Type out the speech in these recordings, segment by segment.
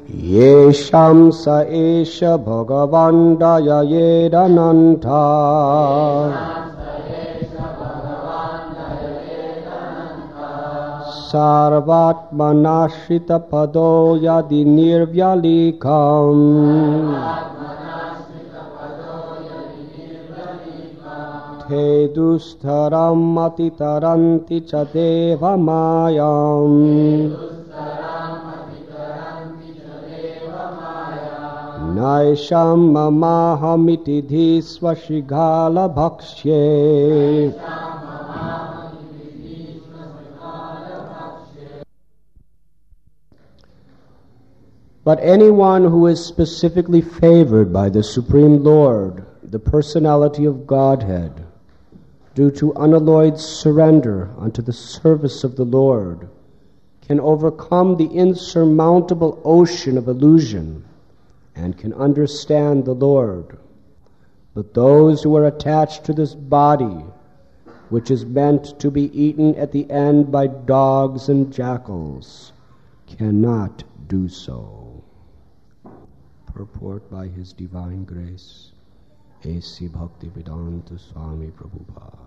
Yesham sa esha bhagavan dayayedananta Sarvatmanashrita pado yadi nirvyalikam Te dustaram matitaranti cha deva mayam Naisham mamahamiti dhisvashigala bhakshye But anyone who is specifically favored by the Supreme Lord, the personality of Godhead, due to unalloyed surrender unto the service of the Lord, can overcome the insurmountable ocean of illusion and can understand the Lord. But those who are attached to this body, which is meant to be eaten at the end by dogs and jackals, cannot do so. Purport by His Divine Grace, A.C. Bhaktivedanta Swami Prabhupada.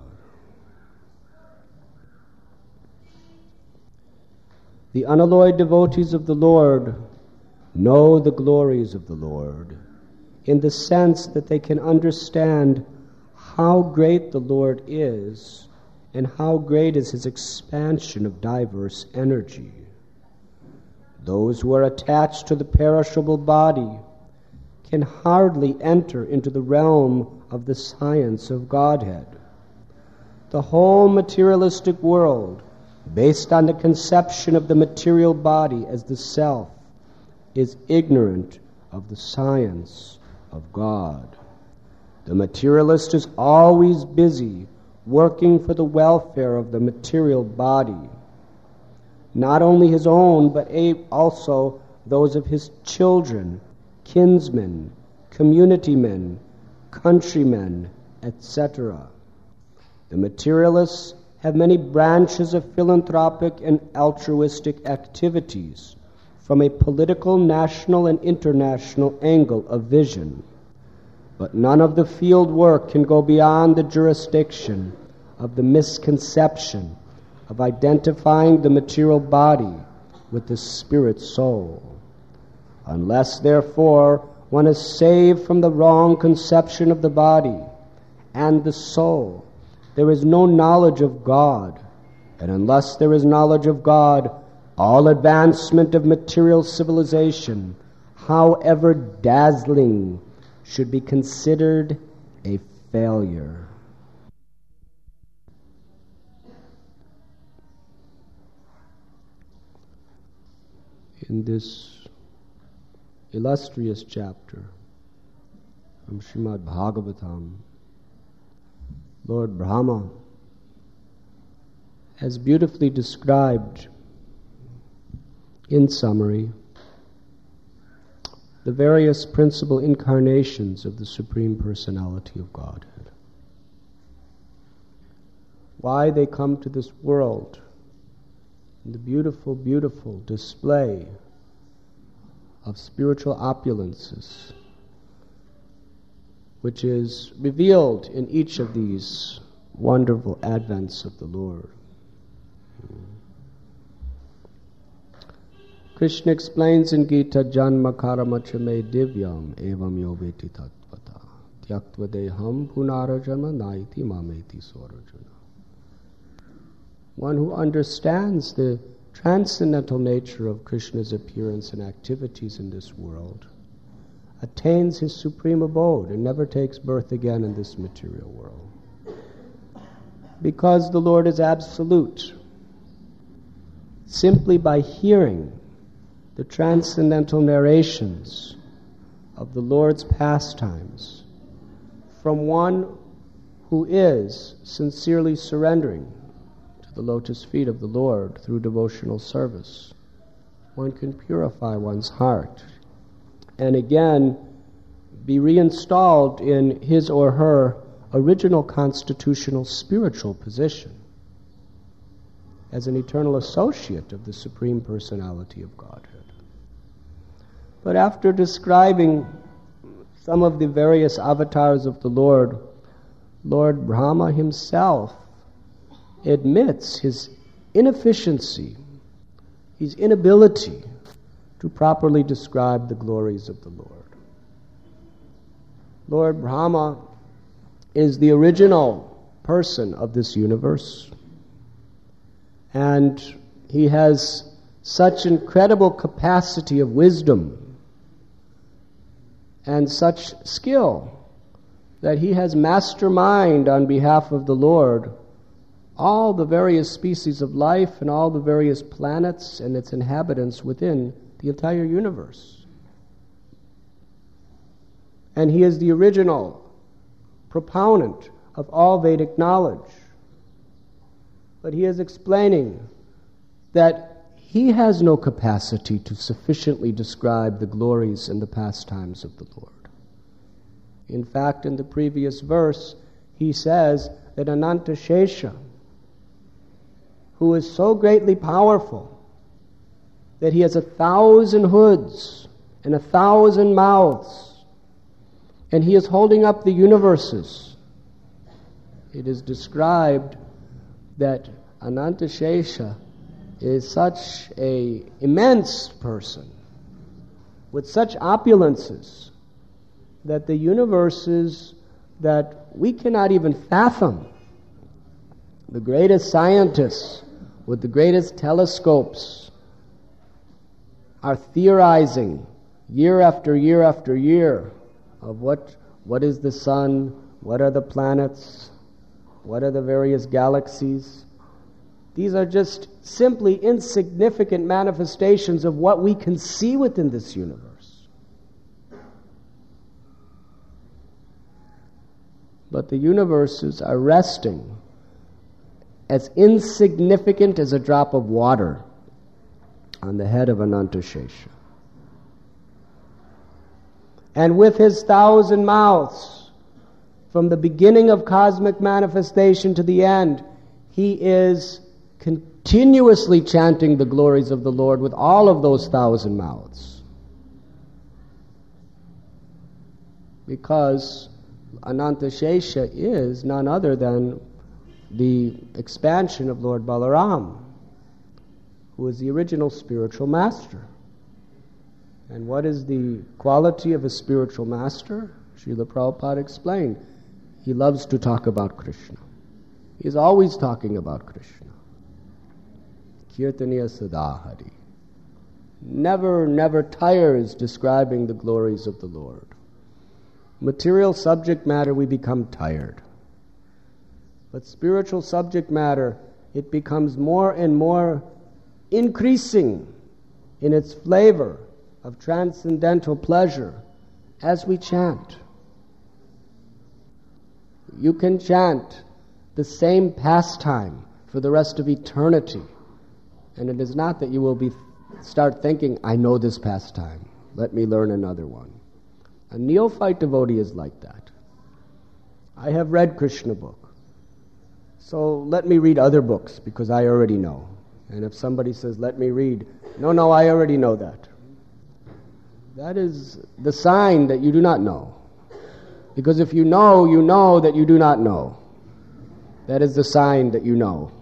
The unalloyed devotees of the Lord know the glories of the Lord in the sense that they can understand how great the Lord is and how great is His expansion of diverse energy. Those who are attached to the perishable body can hardly enter into the realm of the science of Godhead. The whole materialistic world, based on the conception of the material body as the self, is ignorant of the science of God. The materialist is always busy working for the welfare of the material body, not only his own, but also those of his children, kinsmen, communitymen, countrymen, etc. The materialists have many branches of philanthropic and altruistic activities from a political, national, and international angle of vision. But none of the field work can go beyond the jurisdiction of the misconception of identifying the material body with the spirit soul. Unless, therefore, one is saved from the wrong conception of the body and the soul, there is no knowledge of God. And unless there is knowledge of God, all advancement of material civilization, however dazzling, should be considered a failure. In this illustrious chapter from Srimad Bhagavatam, Lord Brahma has beautifully described, in summary, the various principal incarnations of the Supreme Personality of Godhead. Why they come to this world in the beautiful, beautiful display of spiritual opulences, which is revealed in each of these wonderful advents of the Lord. Krishna explains in Gita, Janma karamachame divyam evam yoveti tattvata tyaktva deham punarajana naiti mameti swarajana. One who understands the transcendental nature of Krishna's appearance and activities in this world attains his supreme abode and never takes birth again in this material world. Because the Lord is absolute, simply by hearing the transcendental narrations of the Lord's pastimes from one who is sincerely surrendering to the lotus feet of the Lord through devotional service, one can purify one's heart and again be reinstalled in his or her original constitutional spiritual position as an eternal associate of the Supreme Personality of Godhead. But after describing some of the various avatars of the Lord, Lord Brahma himself admits his inefficiency, his inability to properly describe the glories of the Lord. Lord Brahma is the original person of this universe, and he has such incredible capacity of wisdom and such skill that he has masterminded on behalf of the Lord all the various species of life and all the various planets and its inhabitants within the entire universe. And he is the original proponent of all Vedic knowledge. But he is explaining that he has no capacity to sufficiently describe the glories and the pastimes of the Lord. In fact, in the previous verse, he says that Ananta Shesha, who is so greatly powerful that he has 1,000 hoods and 1,000 mouths, and he is holding up the universes. It is described that Ananta Shesha is such an immense person with such opulences that the universes that we cannot even fathom, the greatest scientists with the greatest telescopes are theorizing year after year after year of what is the sun, what are the planets, what are the various galaxies. These are just simply insignificant manifestations of what we can see within this universe. But the universes are resting as insignificant as a drop of water on the head of Ananta Shesha. And with his 1,000 mouths, from the beginning of cosmic manifestation to the end, he is continuously chanting the glories of the Lord with all of those 1,000 mouths. Because Ananta Shesha is none other than the expansion of Lord Balaram, who is the original spiritual master. And what is the quality of a spiritual master? Srila Prabhupada explained. He loves to talk about Krishna. He is always talking about Krishna. Kirtaniya Sadahari. Never tires describing the glories of the Lord. Material subject matter, we become tired. But spiritual subject matter, it becomes more and more increasing in its flavor of transcendental pleasure as we chant. You can chant the same pastime for the rest of eternity, and it is not that you will start thinking, I know this pastime, let me learn another one. A neophyte devotee is like that. I have read Krishna book, so let me read other books because I already know. And if somebody says, let me read, no, I already know that. That is the sign that you do not know. Because if you know that you do not know. That is the sign that you know.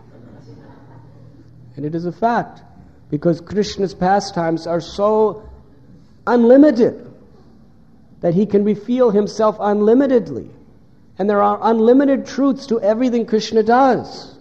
And it is a fact, because Krishna's pastimes are so unlimited that he can reveal himself unlimitedly. And there are unlimited truths to everything Krishna does.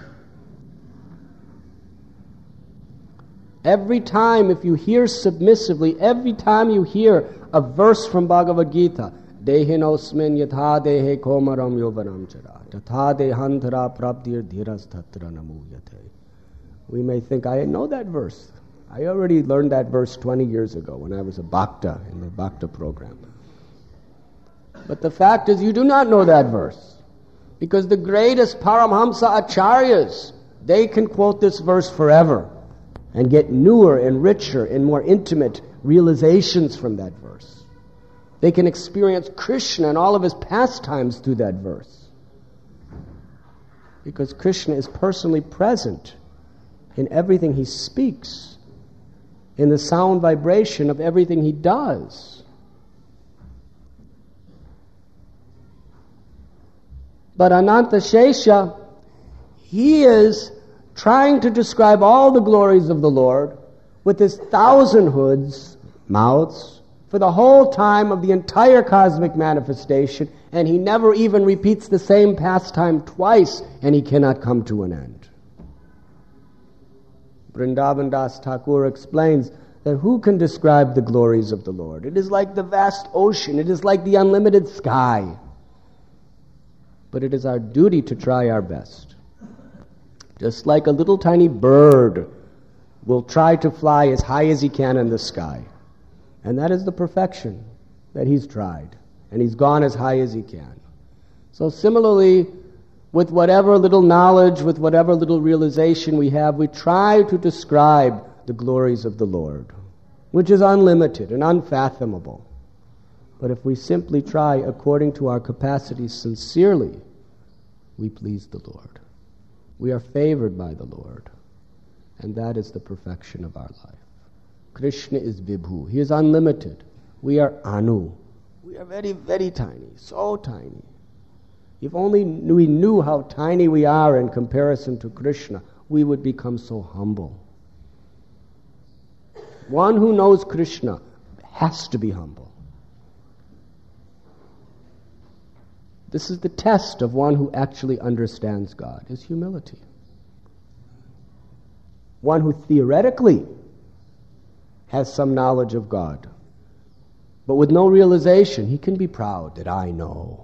Every time, if you hear submissively, every time you hear a verse from Bhagavad Gita, Dehinosmin yatha dehe komaram yovanam chara, tatha dehantara prabdir dhiras tatra namuyate. We may think, I know that verse. I already learned that verse 20 years ago when I was a Bhakta in the Bhakta program. But the fact is, you do not know that verse. Because the greatest Paramhamsa Acharyas, they can quote this verse forever and get newer and richer and more intimate realizations from that verse. They can experience Krishna and all of his pastimes through that verse. Because Krishna is personally present in everything he speaks. in the sound vibration of everything he does. But Ananta Shesha, he is trying to describe all the glories of the Lord with his 1,000 hoods, mouths, for the whole time of the entire cosmic manifestation, and he never even repeats the same pastime twice, and he cannot come to an end. Vrindavan Das Thakur explains that who can describe the glories of the Lord? It is like the vast ocean, it is like the unlimited sky. But it is our duty to try our best. Just like a little tiny bird will try to fly as high as he can in the sky. And that is the perfection that he's tried. And he's gone as high as he can. So similarly, with whatever little knowledge, with whatever little realization we have, we try to describe the glories of the Lord, which is unlimited and unfathomable. But if we simply try according to our capacities sincerely, we please the Lord. We are favored by the Lord. And that is the perfection of our life. Krishna is Vibhu. He is unlimited. We are Anu. We are very, very tiny. So tiny. If only we knew how tiny we are in comparison to Krishna, we would become so humble. One who knows Krishna has to be humble. This is the test of one who actually understands God, is humility. One who theoretically has some knowledge of God, but with no realization, he can be proud that I know.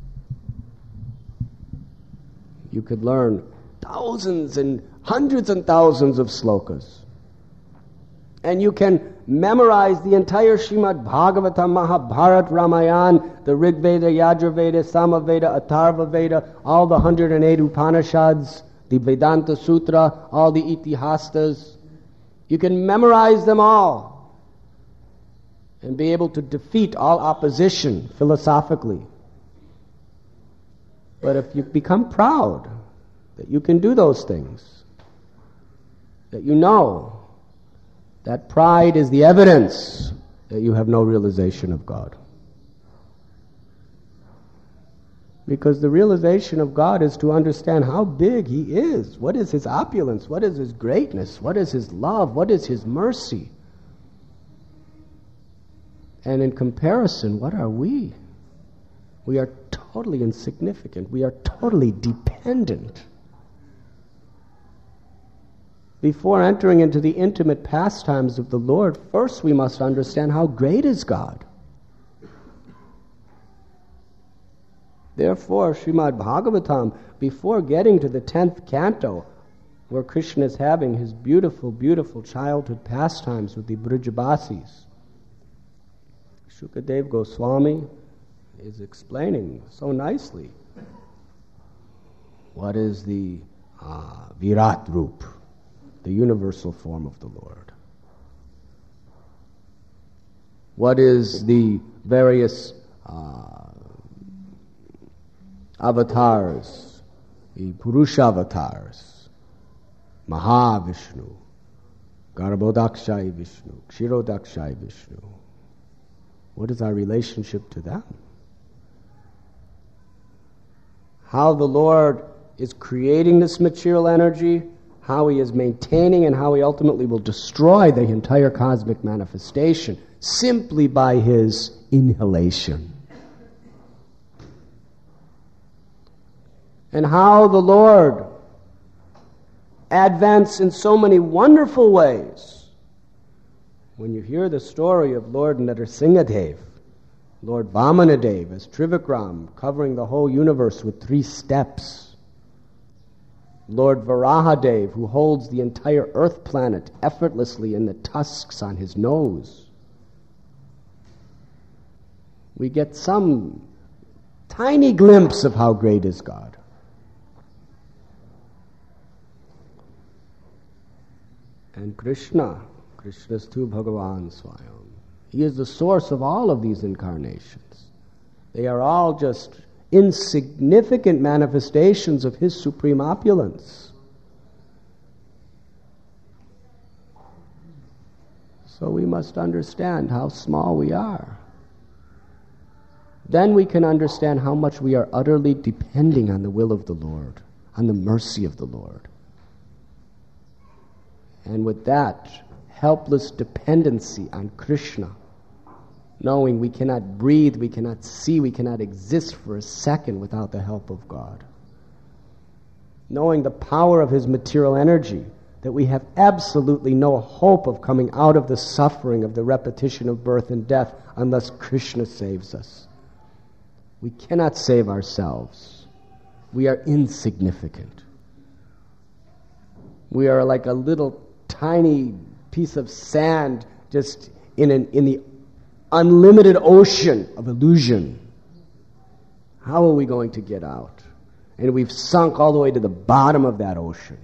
You could learn thousands and hundreds and thousands of slokas. And you can memorize the entire Srimad Bhagavatam, Mahabharat, Ramayana, the Rig Veda, Yajurveda, Samaveda, Atharva Veda, all the 108 Upanishads, the Vedanta Sutra, all the Itihastas. You can memorize them all and be able to defeat all opposition philosophically. But if you become proud that you can do those things, that you know, that pride is the evidence that you have no realization of God. Because the realization of God is to understand how big He is. What is His opulence? What is His greatness? What is His love? What is His mercy? And in comparison, what are we? We are totally insignificant. We are totally dependent. Before entering into the intimate pastimes of the Lord, first we must understand how great is God. Therefore, Srimad Bhagavatam, before getting to the 10th canto, where Krishna is having his beautiful, beautiful childhood pastimes with the Brijabasis, Shukadev Goswami is explaining so nicely what is the Virat Roop, the universal form of the Lord. What is the various avatars, the Purusha avatars, Mahavishnu, Garbhodakshai Vishnu, Kshirodakshai Vishnu. What is our relationship to them? How the Lord is creating this material energy, how He is maintaining, and how He ultimately will destroy the entire cosmic manifestation simply by His inhalation. And how the Lord advances in so many wonderful ways. When you hear the story of Lord Narasimhadev, Lord Vamanadev as Trivikram, covering the whole universe with 3 steps, Lord Varahadev, who holds the entire earth planet effortlessly in the tusks on his nose, we get some tiny glimpse of how great is God. And Krishna's tu Bhagavan Swayam. He is the source of all of these incarnations. They are all just insignificant manifestations of His supreme opulence. So we must understand how small we are. Then we can understand how much we are utterly depending on the will of the Lord, on the mercy of the Lord. And with that helpless dependency on Krishna, knowing we cannot breathe, we cannot see, we cannot exist for a second without the help of God. Knowing the power of His material energy, that we have absolutely no hope of coming out of the suffering of the repetition of birth and death unless Krishna saves us. We cannot save ourselves. We are insignificant. We are like a little tiny piece of sand just in the unlimited ocean of illusion. How are we going to get out? And we've sunk all the way to the bottom of that ocean.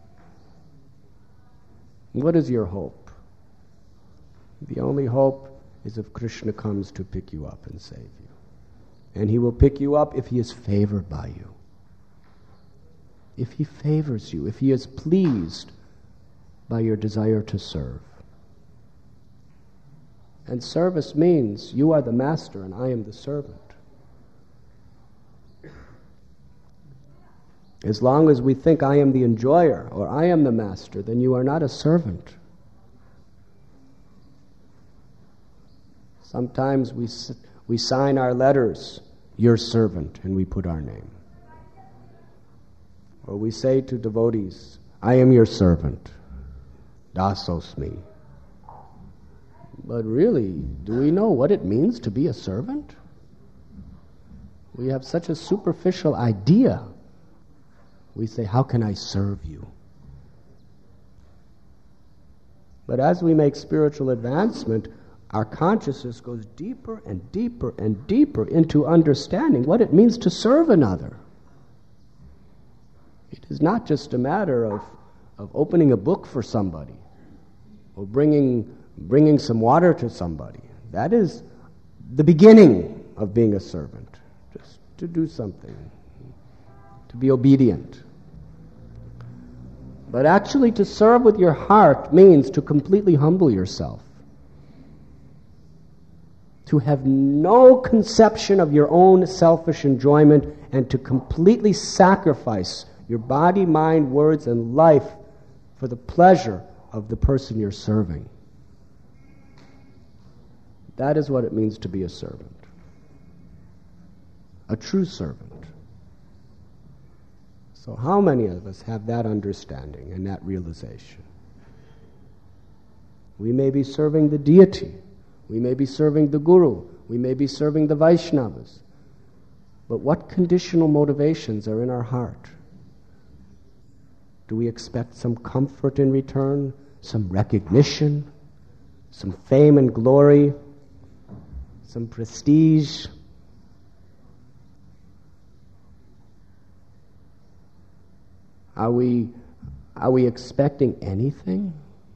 What is your hope? The only hope is if Krishna comes to pick you up and save you. And He will pick you up if He is favored by you. If He favors you, if He is pleased by your desire to serve. And service means you are the master and I am the servant. As long as we think I am the enjoyer or I am the master, then you are not a servant. Sometimes we sign our letters, your servant, and we put our name. Or we say to devotees, I am your servant, dasosmi. But really, do we know what it means to be a servant? We have such a superficial idea. We say, how can I serve you? But as we make spiritual advancement, our consciousness goes deeper and deeper and deeper into understanding what it means to serve another. It is not just a matter of opening a book for somebody or bringing some water to somebody. That is the beginning of being a servant, just to do something, to be obedient. But actually to serve with your heart means to completely humble yourself, to have no conception of your own selfish enjoyment, and to completely sacrifice your body, mind, words, and life for the pleasure of the person you're serving. That is what it means to be a servant, a true servant. So how many of us have that understanding and that realization? We may be serving the deity, we may be serving the Guru, we may be serving the Vaishnavas, but what conditional motivations are in our heart? Do we expect some comfort in return, some recognition, some fame and glory, some prestige? Are we expecting anything?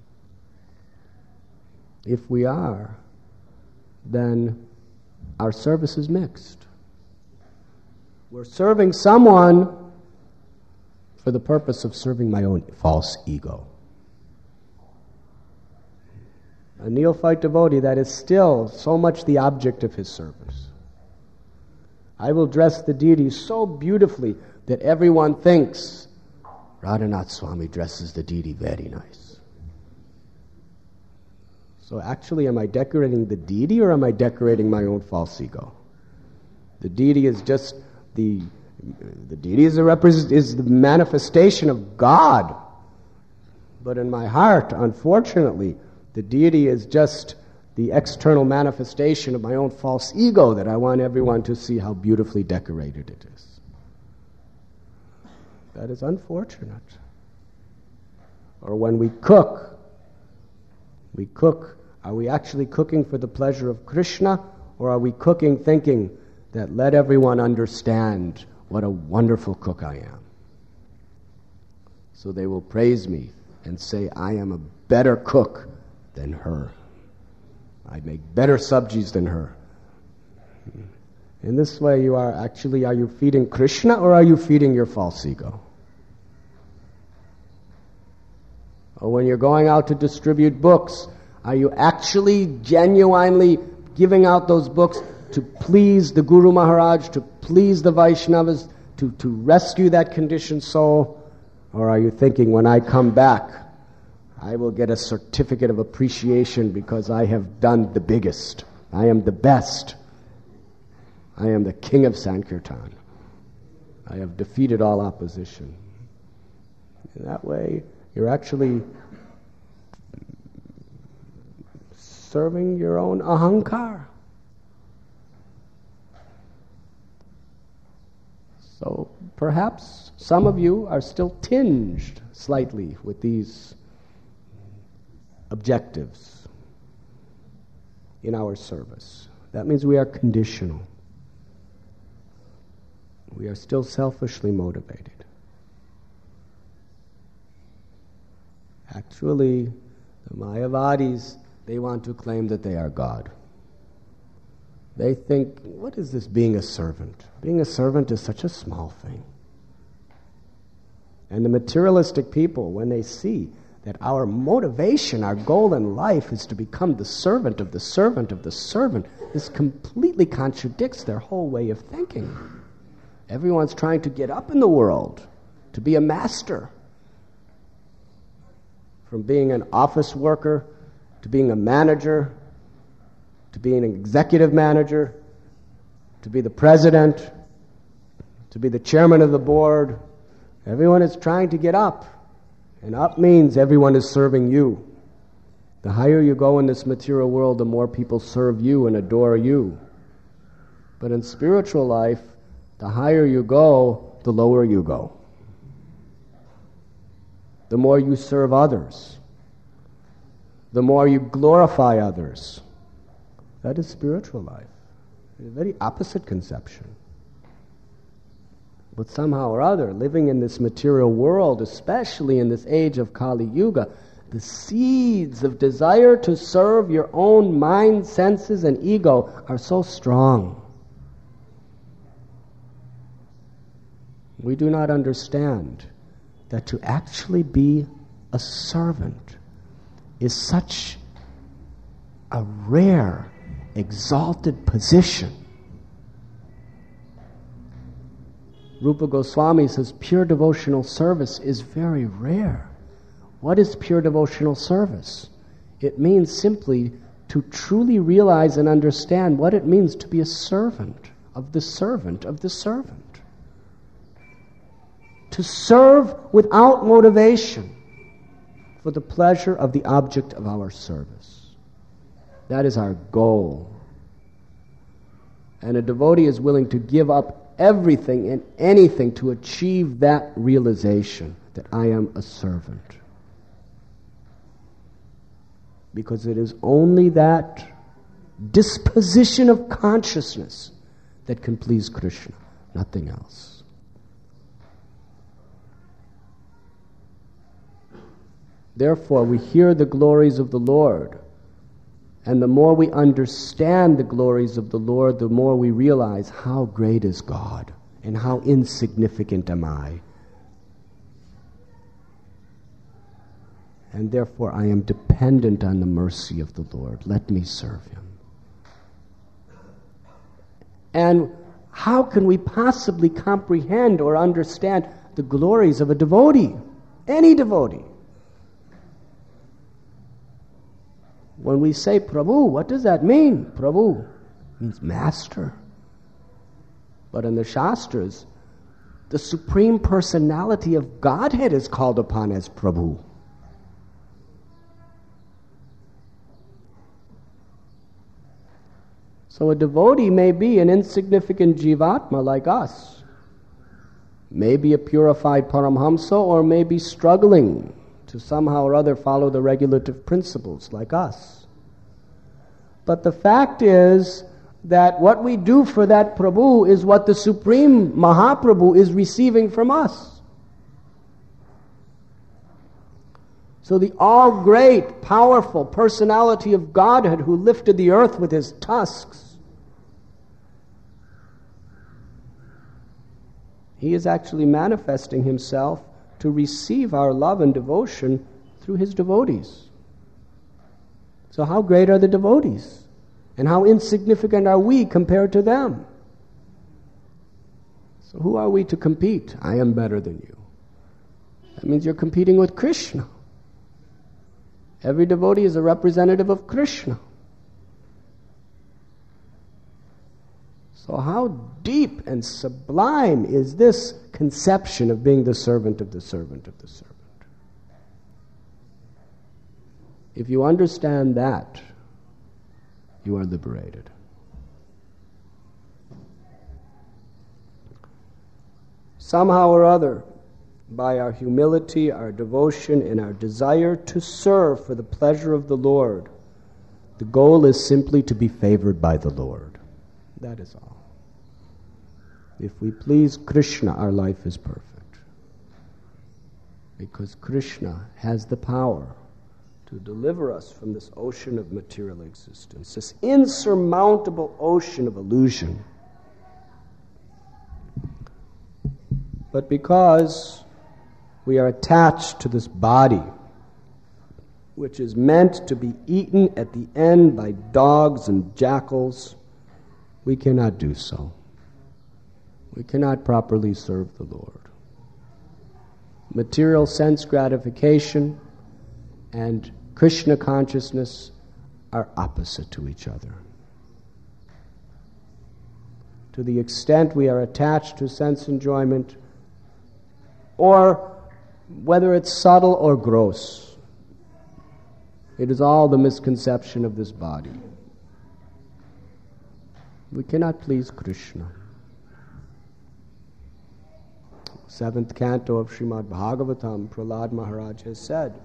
If we are, then our service is mixed. We're serving someone for the purpose of serving my own false ego. A neophyte devotee, that is still so much the object of his service. I will dress the deity so beautifully that everyone thinks Radhanath Swami dresses the deity very nice. So actually, am I decorating the deity or am I decorating my own false ego? The deity is just the deity is the manifestation of God. But in my heart, unfortunately, the deity is just the external manifestation of my own false ego that I want everyone to see how beautifully decorated it is. That is unfortunate. Or when we cook, are we actually cooking for the pleasure of Krishna, or are we cooking thinking that let everyone understand what a wonderful cook I am? So they will praise me and say, I am a better cook than her. I make better sabjis than her. In this way, are you feeding Krishna or are you feeding your false ego? Or when you're going out to distribute books, Are you actually genuinely giving out those books to please the Guru Maharaj, to please the Vaishnavas, to rescue that conditioned soul? Or are you thinking, when I come back, I will get a certificate of appreciation because I have done the biggest. I am the best. I am the king of Sankirtan. I have defeated all opposition. In that way, you're actually serving your own ahankar. So perhaps some of you are still tinged slightly with these objectives in our service. That means we are conditional. We are still selfishly motivated. Actually, the Mayavadis, they want to claim that they are God. They think, what is this being a servant? Being a servant is such a small thing. And the materialistic people, when they see that our motivation, our goal in life is to become the servant of the servant of the servant, this completely contradicts their whole way of thinking. Everyone's trying to get up in the world, to be a master. From being an office worker, to being a manager, to being an executive manager, to be the president, to be the chairman of the board. Everyone is trying to get up. And up means everyone is serving you. The higher you go in this material world, the more people serve you and adore you. But in spiritual life, the higher you go, the lower you go. The more you serve others, the more you glorify others. That is spiritual life. It's a very opposite conception. But somehow or other, living in this material world, especially in this age of Kali Yuga, the seeds of desire to serve your own mind, senses, and ego are so strong. We do not understand that to actually be a servant is such a rare, exalted position. Rupa Goswami says pure devotional service is very rare. What is pure devotional service? It means simply to truly realize and understand what it means to be a servant of the servant of the servant. To serve without motivation for the pleasure of the object of our service. That is our goal. And a devotee is willing to give up everything and anything to achieve that realization that I am a servant. Because it is only that disposition of consciousness that can please Krishna, nothing else. Therefore, we hear the glories of the Lord. And the more we understand the glories of the Lord, the more we realize how great is God and how insignificant am I. And therefore, I am dependent on the mercy of the Lord. Let me serve Him. And how can we possibly comprehend or understand the glories of a devotee? Any devotee. When we say Prabhu, what does that mean? Prabhu means master. But in the Shastras, the Supreme Personality of Godhead is called upon as Prabhu. So a devotee may be an insignificant jivatma like us, may be a purified Paramhamsa, or may be struggling to somehow or other follow the regulative principles like us. But the fact is that what we do for that Prabhu is what the Supreme Mahaprabhu is receiving from us. So the all-great, powerful personality of Godhead who lifted the earth with His tusks, He is actually manifesting Himself to receive our love and devotion through His devotees. So how great are the devotees? And how insignificant are we compared to them? So who are we to compete? I am better than you. That means you're competing with Krishna. Every devotee is a representative of Krishna. So how deep and sublime is this conception of being the servant of the servant of the servant? If you understand that, you are liberated. Somehow or other, by our humility, our devotion, and our desire to serve for the pleasure of the Lord, the goal is simply to be favored by the Lord. That is all. If we please Krishna, our life is perfect. Because Krishna has the power to deliver us from this ocean of material existence, this insurmountable ocean of illusion. But because we are attached to this body, which is meant to be eaten at the end by dogs and jackals, we cannot do so. We cannot properly serve the Lord. Material sense gratification and Krishna consciousness are opposite to each other. To the extent we are attached to sense enjoyment, or whether it's subtle or gross, it is all the misconception of this body. We cannot please Krishna. 7th canto of Srimad Bhagavatam, Prahlad Maharaj has said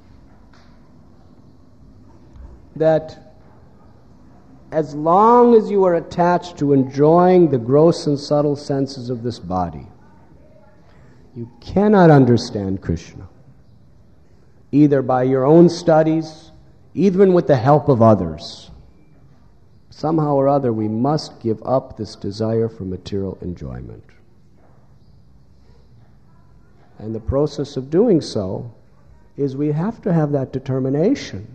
that as long as you are attached to enjoying the gross and subtle senses of this body, you cannot understand Krishna, either by your own studies, even with the help of others. Somehow or other, we must give up this desire for material enjoyment. And the process of doing so is we have to have that determination.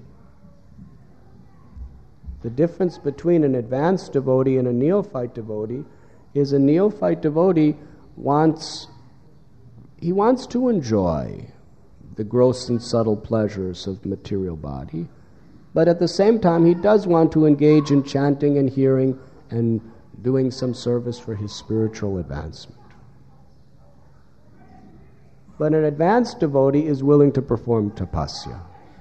The difference between an advanced devotee and a neophyte devotee is a neophyte devotee wants to enjoy the gross and subtle pleasures of the material body, but at the same time he does want to engage in chanting and hearing and doing some service for his spiritual advancement. But an advanced devotee is willing to perform tapasya.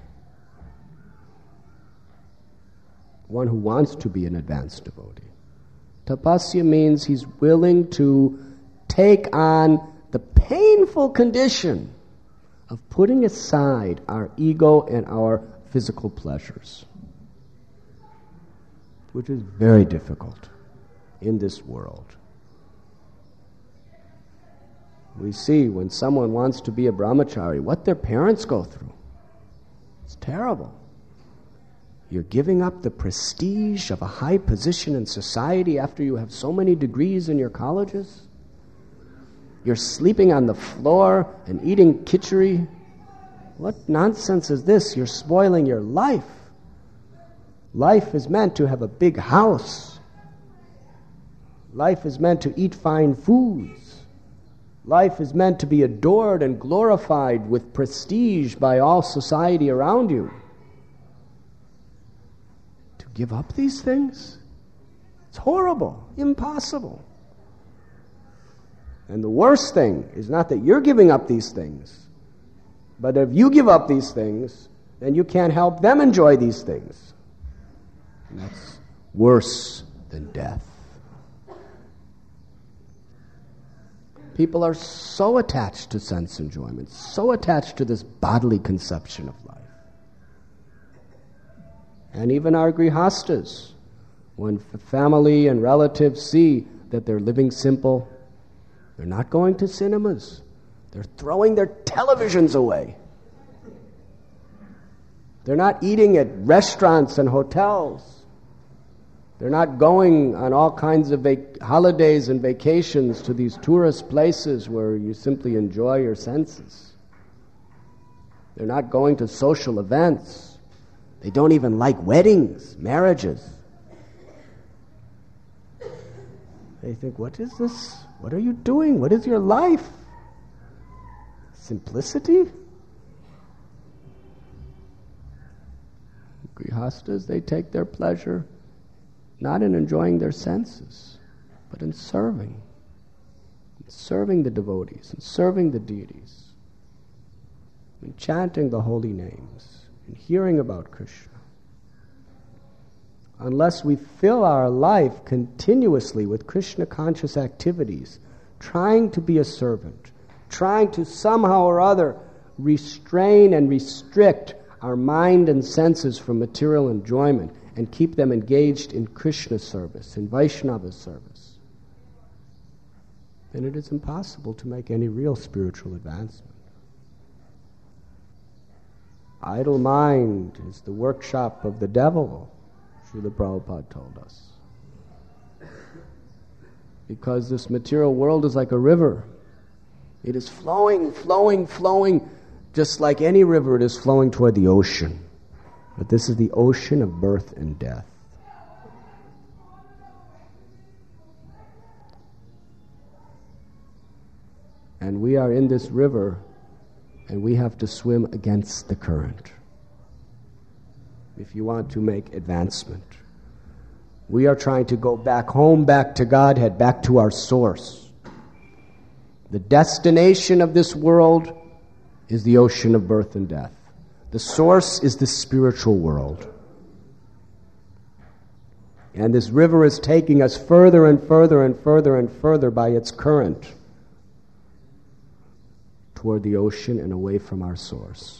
One who wants to be an advanced devotee. Tapasya means he's willing to take on the painful condition of putting aside our ego and our physical pleasures, which is very difficult in this world. We see when someone wants to be a brahmachari, what their parents go through. It's terrible. You're giving up the prestige of a high position in society after you have so many degrees in your colleges. You're sleeping on the floor and eating khichdi. What nonsense is this? You're spoiling your life. Life is meant to have a big house. Life is meant to eat fine foods. Life is meant to be adored and glorified with prestige by all society around you. To give up these things? It's horrible, impossible. And the worst thing is not that you're giving up these things, but if you give up these things, then you can't help them enjoy these things. And that's worse than death. People are so attached to sense enjoyment, so attached to this bodily conception of life. And even our grihastas, when family and relatives see that they're living simple, they're not going to cinemas. They're throwing their televisions away. They're not eating at restaurants and hotels. They're not going on all kinds of holidays and vacations to these tourist places where you simply enjoy your senses. They're not going to social events. They don't even like weddings, marriages. They think, what is this? What are you doing? What is your life? Simplicity? Grihastas, they take their pleasure not in enjoying their senses, but in serving. Serving the devotees, and serving the deities, and chanting the holy names, and hearing about Krishna. Unless we fill our life continuously with Krishna-conscious activities, trying to be a servant, trying to somehow or other restrain and restrict our mind and senses from material enjoyment and keep them engaged in Krishna service, in Vaishnava service, then it is impossible to make any real spiritual advancement. Idle mind is the workshop of the devil, Srila Prabhupada told us. Because this material world is like a river. It is flowing, flowing, flowing, just like any river, it is flowing toward the ocean. But this is the ocean of birth and death. And we are in this river, and we have to swim against the current if you want to make advancement. We are trying to go back home, back to Godhead, back to our source. The destination of this world is the ocean of birth and death. The source is the spiritual world. And this river is taking us further and further and further and further by its current toward the ocean and away from our source.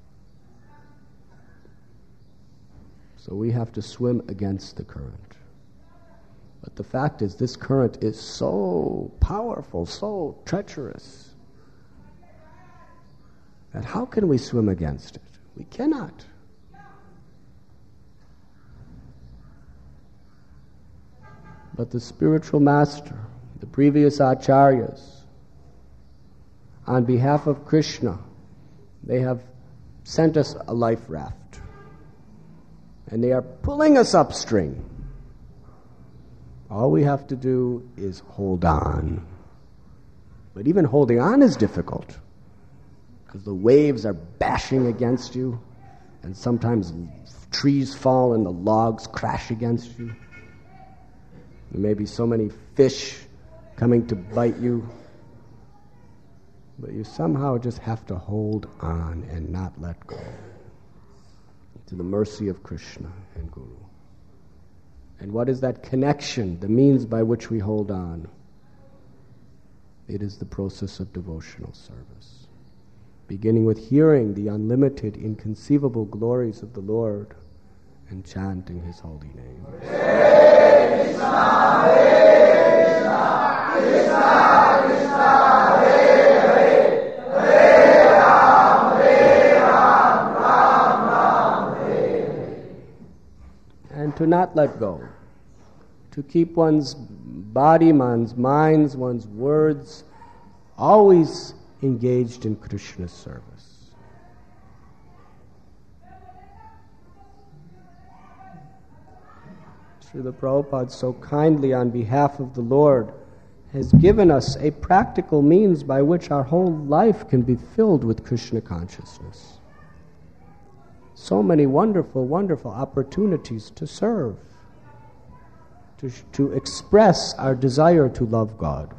So we have to swim against the current. But the fact is, this current is so powerful, so treacherous, that how can we swim against it? We cannot. But the spiritual master, the previous acharyas, on behalf of Krishna, they have sent us a life raft. And they are pulling us upstream. All we have to do is hold on. But even holding on is difficult, because the waves are bashing against you, and sometimes trees fall and the logs crash against you. There may be so many fish coming to bite you. But you somehow just have to hold on and not let go to the mercy of Krishna and Guru. And what is that connection, the means by which we hold on? It is the process of devotional service, beginning with hearing the unlimited, inconceivable glories of the Lord and chanting His holy name. Hare Krishna, Hare Krishna, Krishna Krishna, Hare Hare, Hare Ram, Ram Ram, Hare Hare. And to not let go, to keep one's body, one's minds, one's words always engaged in Krishna's service. Srila Prabhupada so kindly, on behalf of the Lord, has given us a practical means by which our whole life can be filled with Krishna consciousness. So many wonderful, wonderful opportunities to serve, to express our desire to love God.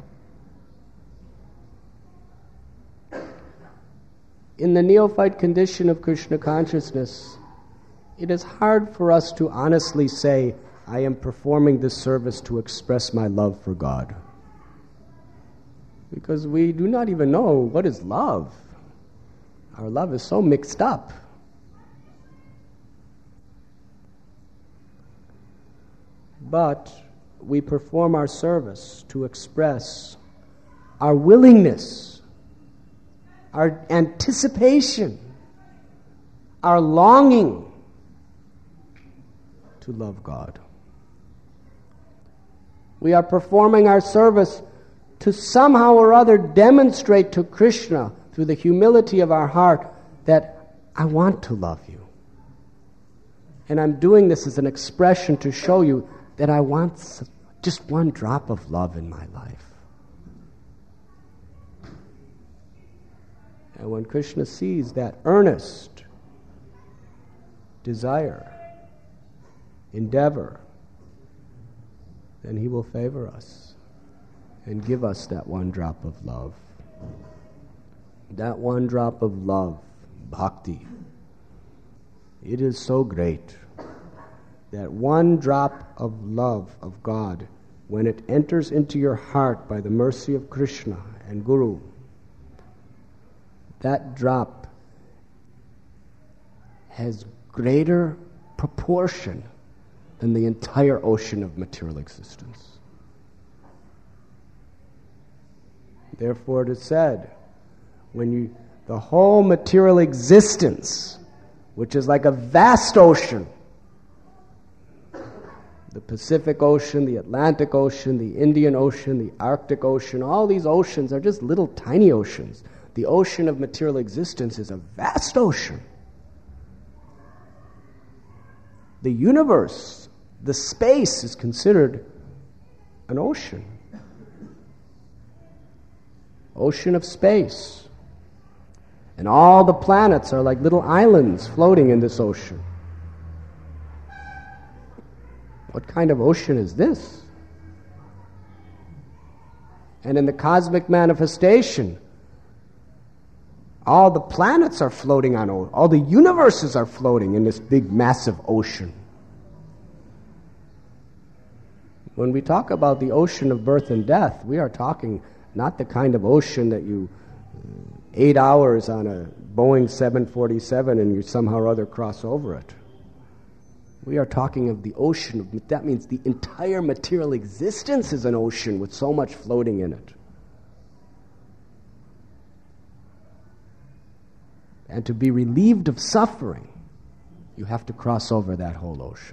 In the neophyte condition of Krishna consciousness, it is hard for us to honestly say, I am performing this service to express my love for God. Because we do not even know what is love. Our love is so mixed up. But we perform our service to express our willingness, our anticipation, our longing to love God. We are performing our service to somehow or other demonstrate to Krishna, through the humility of our heart, that I want to love you. And I'm doing this as an expression to show you that I want just one drop of love in my life. And when Krishna sees that earnest desire, endeavor, then he will favor us and give us that one drop of love. That one drop of love, bhakti. It is so great that one drop of love of God, when it enters into your heart by the mercy of Krishna and Guru, that drop has greater proportion than the entire ocean of material existence. Therefore it is said, the whole material existence, which is like a vast ocean, the Pacific Ocean, the Atlantic Ocean, the Indian Ocean, the Arctic Ocean, all these oceans are just little tiny oceans. The ocean of material existence is a vast ocean. The universe, the space, is considered an ocean. Ocean of space. And all the planets are like little islands floating in this ocean. What kind of ocean is this? And in the cosmic manifestation, all the planets are floating on, all the universes are floating in this big, massive ocean. When we talk about the ocean of birth and death, we are talking not the kind of ocean that you 8 hours on a Boeing 747 and you somehow or other cross over it. We are talking of the ocean. That means the entire material existence is an ocean with so much floating in it. And to be relieved of suffering, you have to cross over that whole ocean.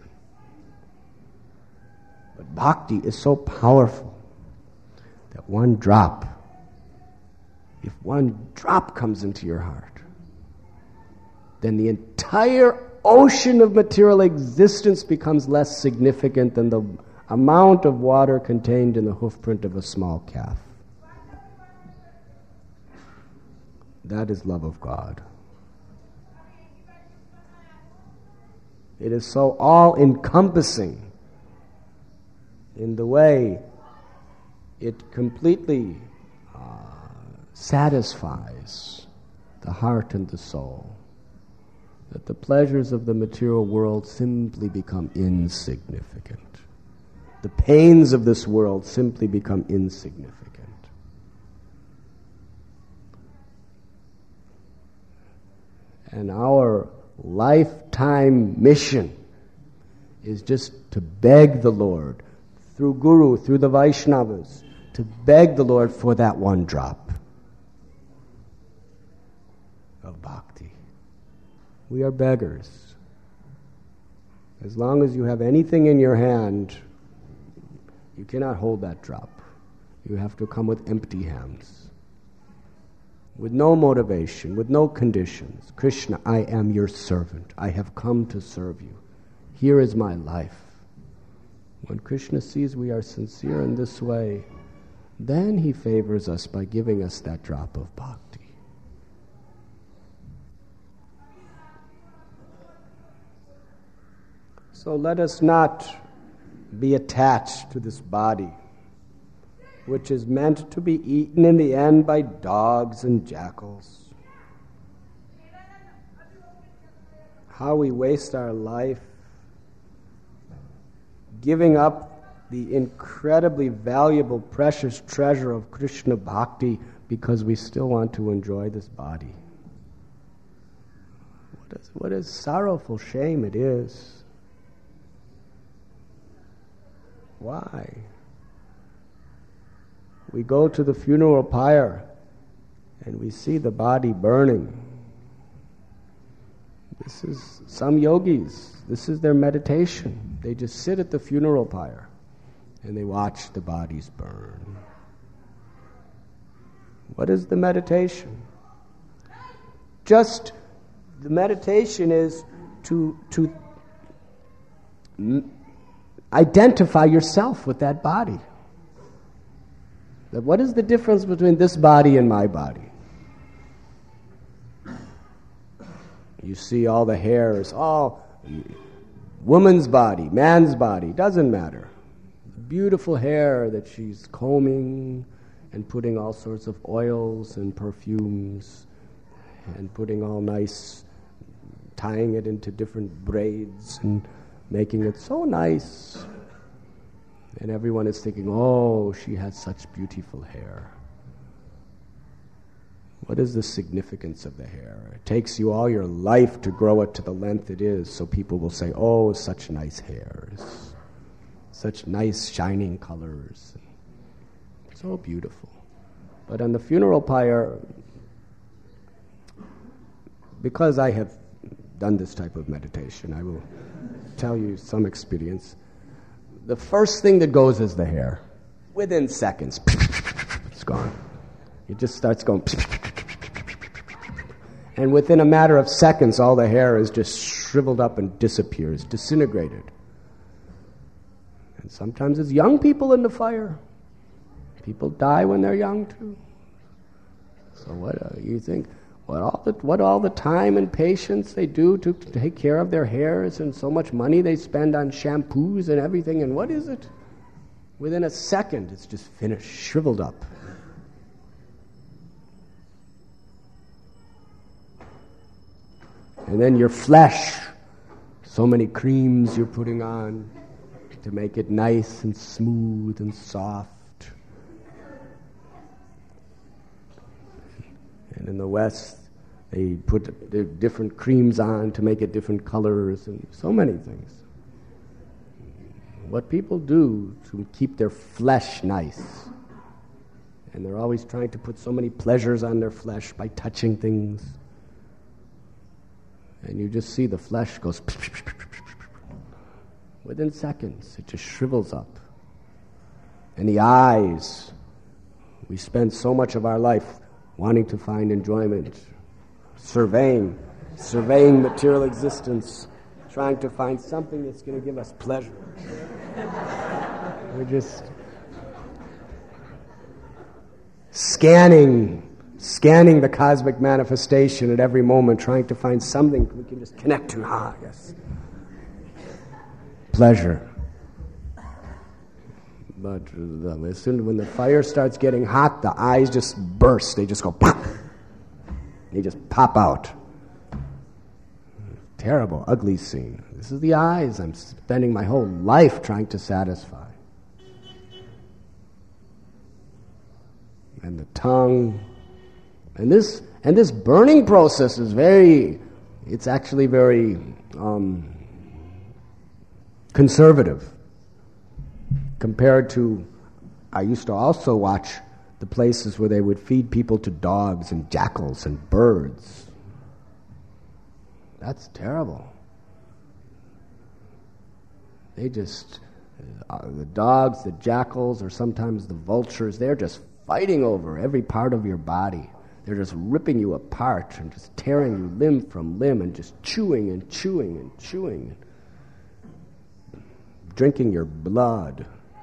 But bhakti is so powerful that one drop, if one drop comes into your heart, then the entire ocean of material existence becomes less significant than the amount of water contained in the hoofprint of a small calf. That is love of God. It is so all-encompassing in the way it completely satisfies the heart and the soul, that the pleasures of the material world simply become insignificant. The pains of this world simply become insignificant. And our lifetime mission is just to beg the Lord, through Guru, through the Vaishnavas, to beg the Lord for that one drop of bhakti. We are beggars. As long as you have anything in your hand, you cannot hold that drop. You have to come with empty hands, with no motivation, with no conditions. Krishna, I am your servant. I have come to serve you. Here is my life. When Krishna sees we are sincere in this way, then he favors us by giving us that drop of bhakti. So let us not be attached to this body, which is meant to be eaten in the end by dogs and jackals. How we waste our life giving up the incredibly valuable, precious treasure of Krishna bhakti because we still want to enjoy this body. What a sorrowful shame it is. Why? We go to the funeral pyre and we see the body burning. This is some yogis. This is their meditation. They just sit at the funeral pyre and they watch the bodies burn. What is the meditation? Just the meditation is to identify yourself with that body. That what is the difference between this body and my body? You see all the hairs, woman's body, man's body, doesn't matter. The beautiful hair that she's combing and putting all sorts of oils and perfumes and putting all nice, tying it into different braids and making it so nice. And everyone is thinking, oh, she has such beautiful hair. What is the significance of the hair? It takes you all your life to grow it to the length it is, so people will say, oh, such nice hairs, such nice shining colors. So beautiful. But on the funeral pyre, because I have done this type of meditation, I will tell you some experience. The first thing that goes is the hair. Within seconds, it's gone. It just starts going. And within a matter of seconds, all the hair is just shriveled up and disappears, disintegrated. And sometimes it's young people in the fire. People die when they're young too. So what you think? What all the time and patience they do to take care of their hairs, and so much money they spend on shampoos and everything, and what is it? Within a second, it's just finished, shriveled up. And then your flesh, so many creams you're putting on to make it nice and smooth and soft. And in the West, they put different creams on to make it different colors and so many things. What people do to keep their flesh nice, and they're always trying to put so many pleasures on their flesh by touching things. And you just see the flesh goes within seconds. It just shrivels up. And the eyes, we spend so much of our life wanting to find enjoyment, surveying material existence, trying to find something that's going to give us pleasure. We're just scanning the cosmic manifestation at every moment, trying to find something we can just connect to. Yes. Pleasure. But as soon as when the fire starts getting hot, the eyes just burst. They just go pop. They just pop out. Terrible, ugly scene. This is the eyes I'm spending my whole life trying to satisfy. And the tongue. And this burning process is it's actually very conservative compared to, I used to also watch the places where they would feed people to dogs and jackals and birds. That's terrible. They just, the dogs, the jackals, or sometimes the vultures, they're just fighting over every part of your body. They're just ripping you apart and just tearing you limb from limb and just chewing and chewing and chewing, drinking your blood.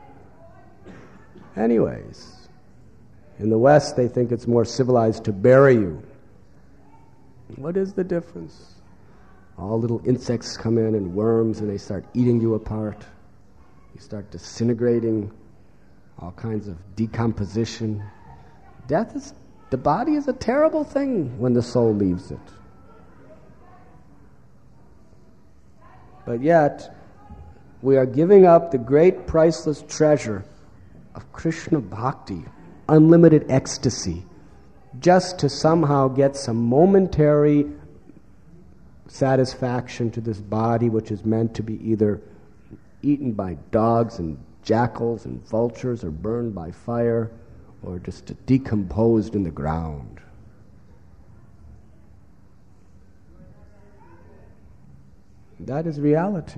Anyways, in the West, they think it's more civilized to bury you. What is the difference? All little insects come in and worms, and they start eating you apart. You start disintegrating, all kinds of decomposition. The body is a terrible thing when the soul leaves it. But yet, we are giving up the great priceless treasure of Krishna Bhakti, unlimited ecstasy, just to somehow get some momentary satisfaction to this body, which is meant to be either eaten by dogs and jackals and vultures, or burned by fire, or just decomposed in the ground. That is reality.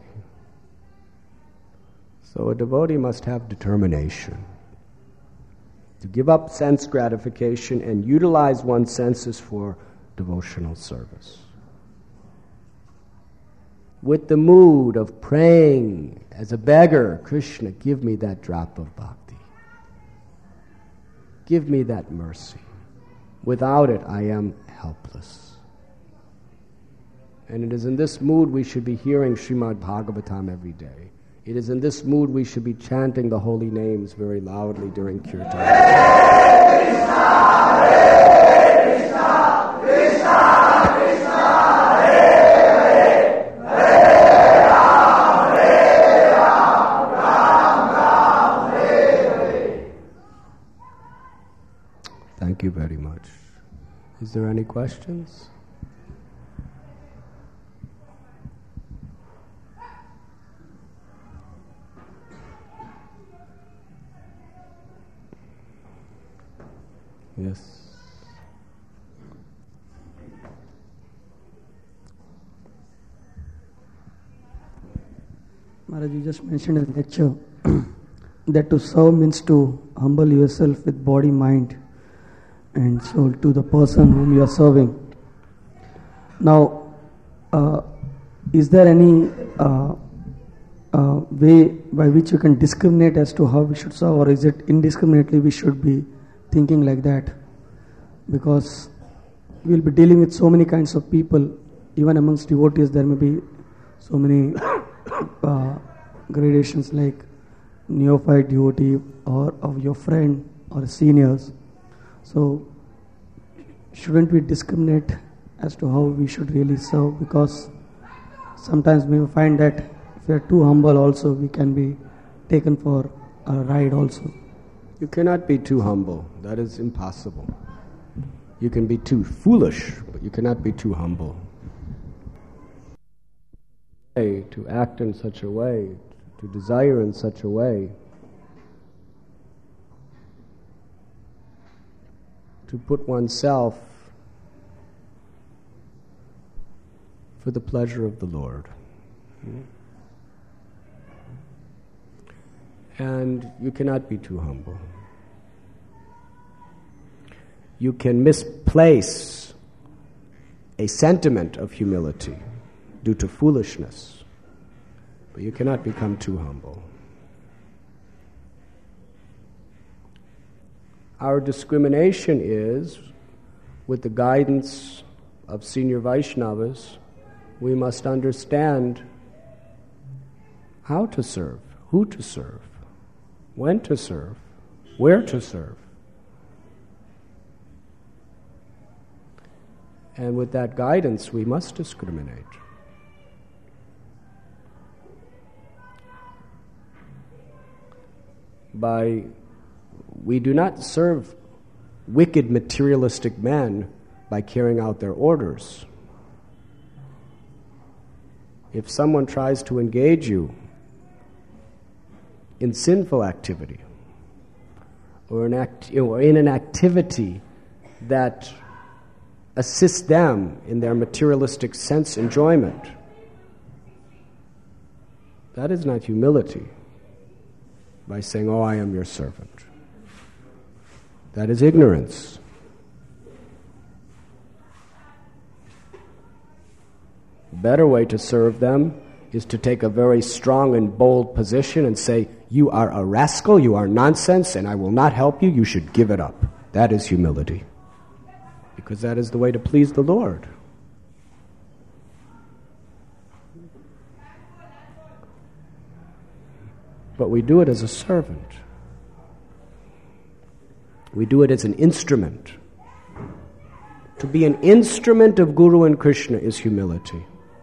So a devotee must have determination to give up sense gratification and utilize one's senses for devotional service. with the mood of praying as a beggar, Krishna, give me that drop of bhakti. Give me that mercy. Without it, I am helpless. And it is in this mood we should be hearing Srimad Bhagavatam every day. It is in this mood we should be chanting the holy names very loudly during kirtan. Hare Krishna, Hare Krishna, Krishna Krishna, Hare Hare, Hare Ram, Hare Ram, Ram Ram, Hare Hare. Thank you very much. Is there any questions? Yes. Maharaj, you just mentioned in the lecture that to serve means to humble yourself with body, mind and soul to the person whom you are serving. Now, is there any way by which you can discriminate as to how we should serve, or is it indiscriminately we should be thinking like that? Because we will be dealing with so many kinds of people. Even amongst devotees there may be so many gradations, like neophyte devotee or of your friend or seniors. So shouldn't we discriminate as to how we should really serve? Because sometimes we find that if we are too humble also, we can be taken for a ride also. You cannot be too humble. That is impossible. You can be too foolish, but you cannot be too humble. To act in such a way, to desire in such a way, to put oneself for the pleasure of the Lord. And you cannot be too humble. You can misplace a sentiment of humility due to foolishness, but you cannot become too humble. Our discrimination is, with the guidance of senior Vaishnavas, we must understand how to serve, who to serve, when to serve, where to serve. And with that guidance, we must discriminate. We do not serve wicked materialistic men by carrying out their orders. If someone tries to engage you in sinful activity, or in an activity that assists them in their materialistic sense enjoyment, that is not humility. By saying, "Oh, I am your servant." That is ignorance. The better way to serve them is to take a very strong and bold position and say, "You are a rascal, you are nonsense, and I will not help you, you should give it up." That is humility. Because that is the way to please the Lord. But we do it as a servant. We do it as an instrument. To be an instrument of Guru and Krishna is humility.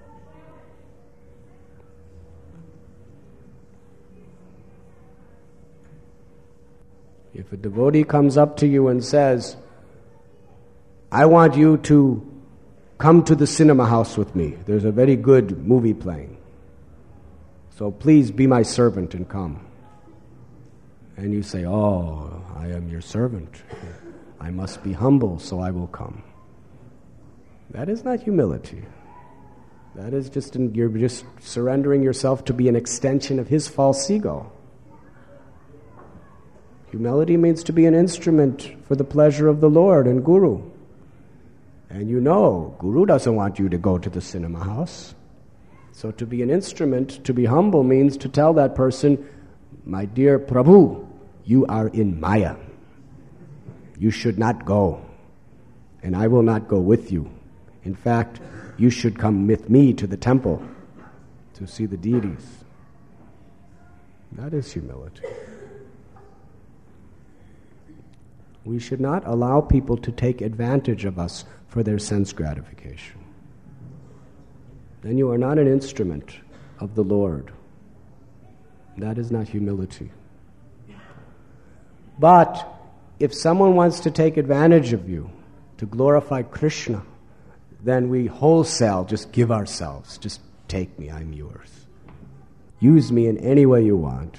If a devotee comes up to you and says, "I want you to come to the cinema house with me. There's a very good movie playing. So please be my servant and come." And you say, "Oh, I am your servant. I must be humble, so I will come." That is not humility. That is you're just surrendering yourself to be an extension of his false ego. Humility means to be an instrument for the pleasure of the Lord and Guru. And you know, Guru doesn't want you to go to the cinema house. So to be an instrument, to be humble, means to tell that person, my dear Prabhu, you are in Maya. You should not go, and I will not go with you. In fact, you should come with me to the temple to see the deities. That is humility. We should not allow people to take advantage of us for their sense gratification. Then you are not an instrument of the Lord. That is not humility. But if someone wants to take advantage of you to glorify Krishna, then we wholesale just give ourselves. Just take me, I'm yours. Use me in any way you want.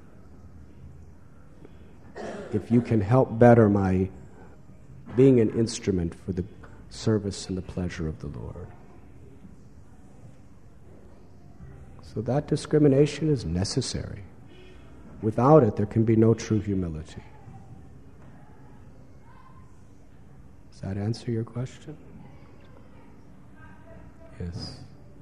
If you can help better my being an instrument for the service and the pleasure of the Lord. So that discrimination is necessary. Without it, there can be no true humility. Does that answer your question? Yes.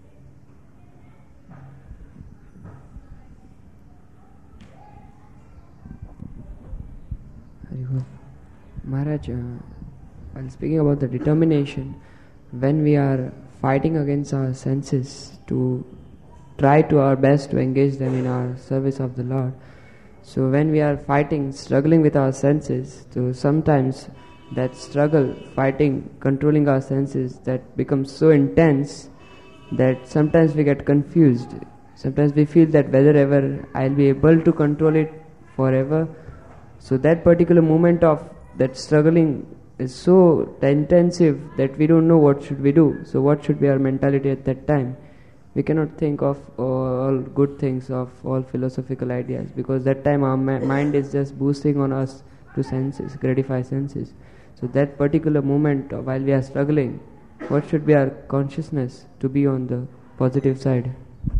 Maharaj, while speaking about the determination, when we are fighting against our senses to try to our best to engage them in our service of the Lord, so when we are fighting, struggling with our senses, so sometimes that struggle, fighting, controlling our senses, that becomes so intense that sometimes we get confused. Sometimes we feel that whether ever I'll be able to control it forever. So that particular moment of that struggling is so intensive that we don't know what should we do. So what should be our mentality at that time? We cannot think of all good things, of all philosophical ideas, because that time our mind is just boosting on us to senses, gratify senses. So that particular moment while we are struggling, what should be our consciousness to be on the positive side?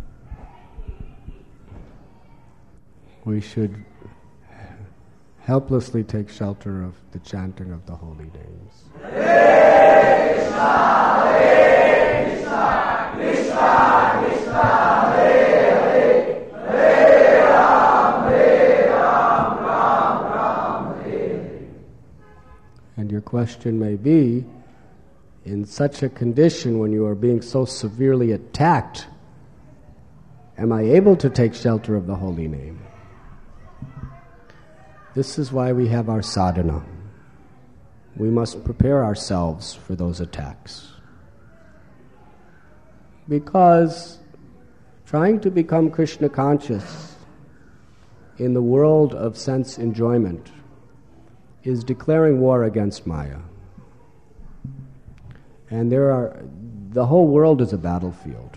We should helplessly take shelter of the chanting of the holy names. Hare Krishna, Hare Krishna, Krishna Krishna, Hare Hare, Hare Ram, Ram Ram, Hare. And your question may be, in such a condition when you are being so severely attacked, am I able to take shelter of the holy name? This is why we have our sadhana. We must prepare ourselves for those attacks. Because trying to become Krishna conscious in the world of sense enjoyment is declaring war against Maya. And the whole world is a battlefield.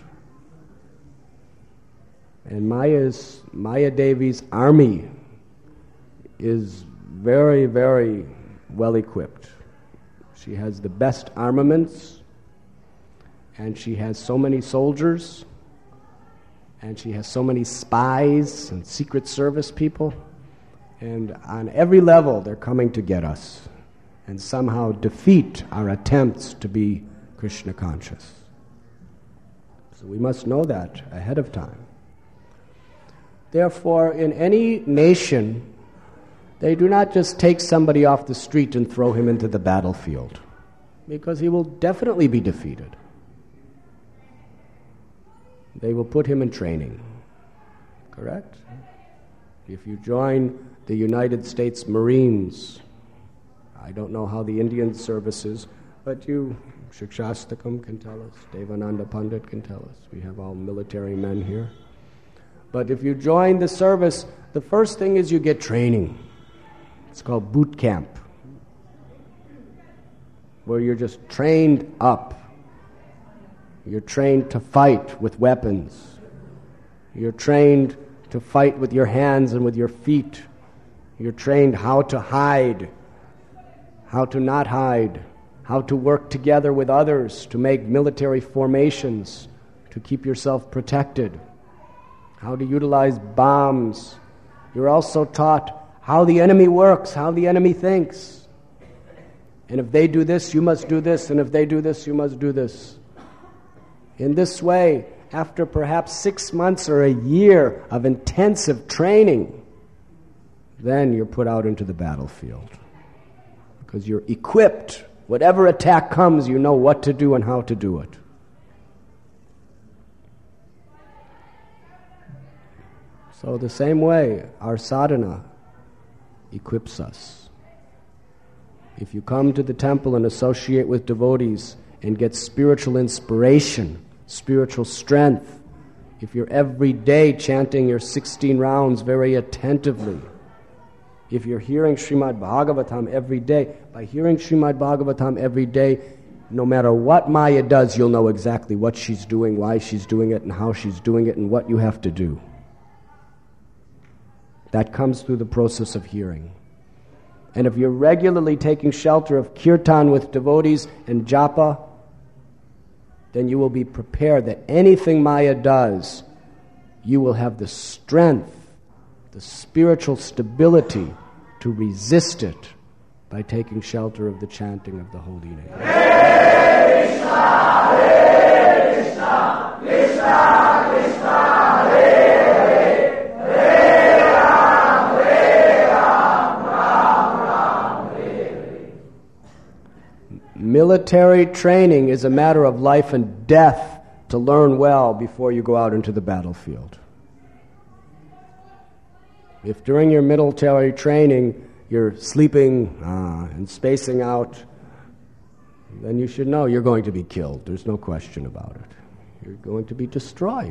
And Maya Devi's army is very, very well equipped. She has the best armaments, and she has so many soldiers, and she has so many spies and secret service people, and on every level they're coming to get us and somehow defeat our attempts to be Krishna conscious. So we must know that ahead of time. Therefore, in any nation, they do not just take somebody off the street and throw him into the battlefield, because he will definitely be defeated. They will put him in training. Correct? If you join the United States Marines, I don't know how the Indian service is, but Shikshastakam can tell us, Devananda Pandit can tell us. We have all military men here. But if you join the service, the first thing is you get training. It's called boot camp, where you're just trained up. You're trained to fight with weapons. You're trained to fight with your hands and with your feet. You're trained how to hide, how to not hide, how to work together with others to make military formations to keep yourself protected, how to utilize bombs. You're also taught how the enemy works, how the enemy thinks. And if they do this, you must do this, and if they do this, you must do this. In this way, after perhaps 6 months or a year of intensive training, then you're put out into the battlefield. Because you're equipped. Whatever attack comes, you know what to do and how to do it. So the same way, our sadhana equips us. If you come to the temple and associate with devotees and get spiritual inspiration, spiritual strength, if you're every day chanting your 16 rounds very attentively, if you're hearing Srimad Bhagavatam every day, by hearing Srimad Bhagavatam every day, no matter what Maya does, you'll know exactly what she's doing, why she's doing it, and how she's doing it, and what you have to do. That comes through the process of hearing. And if you're regularly taking shelter of kirtan with devotees and japa, then you will be prepared that anything Maya does, you will have the strength, the spiritual stability to resist it by taking shelter of the chanting of the holy name. Hare Krishna, Hare Krishna, Krishna Krishna, Hare Hare, Hare Ram, Hare Ram, Ram Ram, Hare Hare. Military training is a matter of life and death to learn well before you go out into the battlefield. If during your military training you're sleeping and spacing out, then you should know you're going to be killed. There's no question about it. You're going to be destroyed.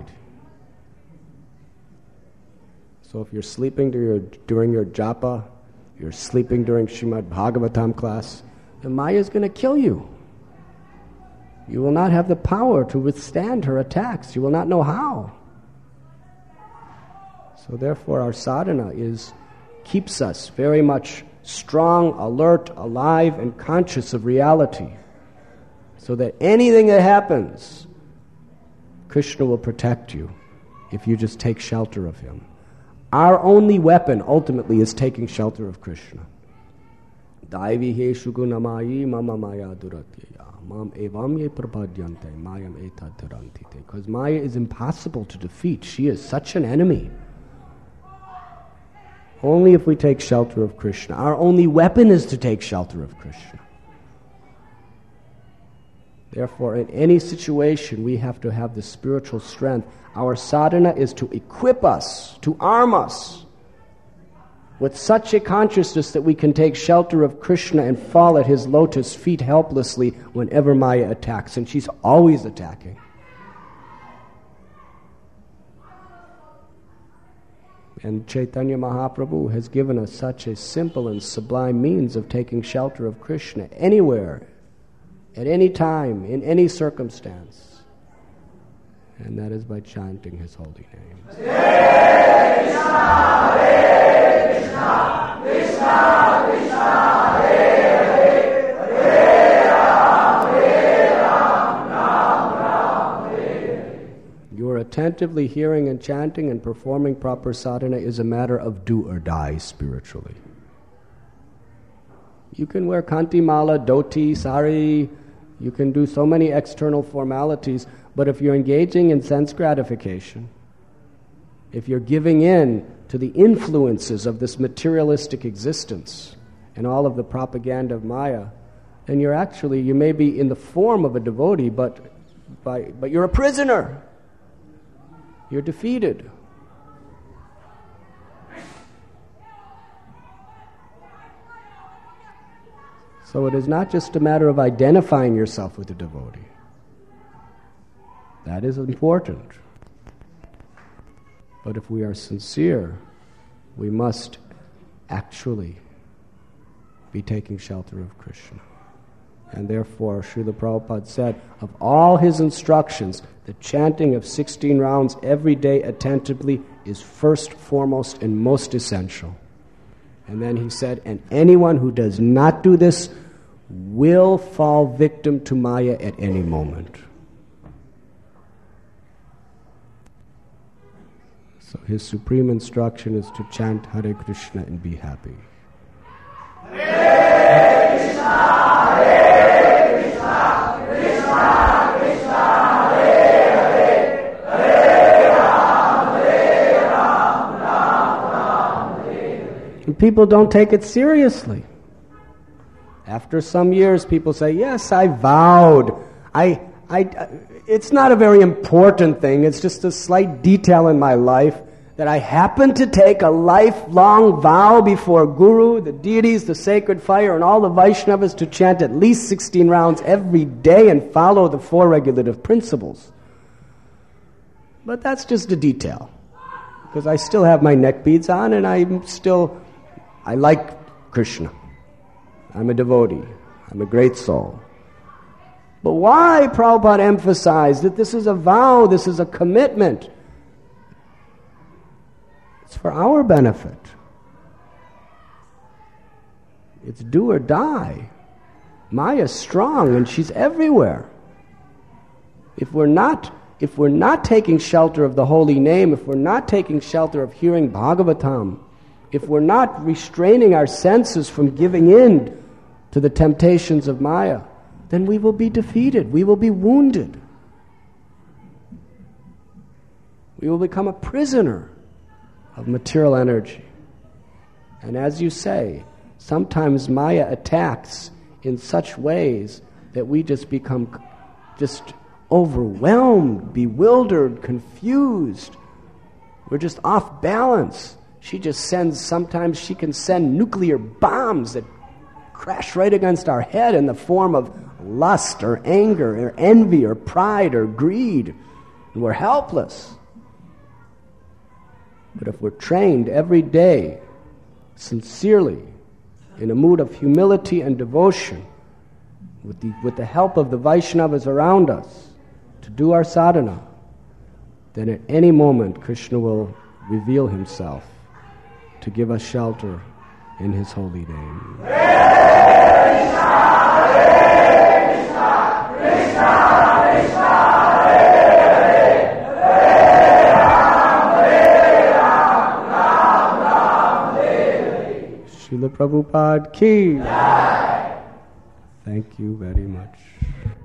So if you're sleeping during your japa, you're sleeping during Srimad Bhagavatam class, then Maya is going to kill you. You will not have the power to withstand her attacks. You will not know how. So therefore our sadhana keeps us very much strong, alert, alive, and conscious of reality. So that anything that happens, Krishna will protect you if you just take shelter of him. Our only weapon ultimately is taking shelter of Krishna. Daivi he shugunamayi mama maya duratya mam evam ye prapadyante mayam etad tarantite. Because Maya is impossible to defeat. She is such an enemy. Only if we take shelter of Krishna. Our only weapon is to take shelter of Krishna. Therefore, in any situation, we have to have the spiritual strength. Our sadhana is to equip us, to arm us with such a consciousness that we can take shelter of Krishna and fall at his lotus feet helplessly whenever Maya attacks. And she's always attacking. And Chaitanya Mahaprabhu has given us such a simple and sublime means of taking shelter of Krishna anywhere, at any time, in any circumstance. And that is by chanting his holy name. Hare Krishna, Hare Krishna, Krishna Krishna, Hare Hare, Hare Ram, Hare Ram, Ram Ram, Hare Hare. Your attentively hearing and chanting and performing proper sadhana is a matter of do or die spiritually. You can wear kanti mala, dhoti, sari, you can do so many external formalities, but if you're engaging in sense gratification, if you're giving in to the influences of this materialistic existence and all of the propaganda of Maya, then you may be in the form of a devotee, but you're a prisoner. You're defeated. So it is not just a matter of identifying yourself with a devotee. That is important. But if we are sincere, we must actually be taking shelter of Krishna. And therefore, Srila Prabhupada said, of all his instructions, the chanting of 16 rounds every day attentively is first, foremost, and most essential. And then he said, and anyone who does not do this will fall victim to Maya at any moment. So his supreme instruction is to chant Hare Krishna and be happy. Hare Krishna, Hare Krishna, Krishna Krishna, Hare Hare, And people don't take it seriously. After some years, people say, yes, I vowed. It's not a very important thing. It's just a slight detail in my life that I happen to take a lifelong vow before Guru, the deities, the sacred fire, and all the Vaishnavas to chant at least 16 rounds every day and follow the 4 regulative principles. But that's just a detail. Because I still have my neck beads on and I like Krishna. I'm a devotee. I'm a great soul. But why Prabhupada emphasized that this is a vow, this is a commitment? It's for our benefit. It's do or die. Maya's strong and she's everywhere. If we're not taking shelter of the holy name, if we're not taking shelter of hearing Bhagavatam, if we're not restraining our senses from giving in to the temptations of Maya, then we will be defeated. We will be wounded. We will become a prisoner of material energy. And as you say, sometimes Maya attacks in such ways that we just become just overwhelmed, bewildered, confused. We're just off balance. Sometimes she can send nuclear bombs that crash right against our head in the form of lust or anger or envy or pride or greed. And we're helpless. But if we're trained every day, sincerely, in a mood of humility and devotion, with the help of the Vaishnavas around us, to do our sadhana, then at any moment Krishna will reveal himself to give us shelter in his holy name. Srila Prabhupada ki. Thank you very much.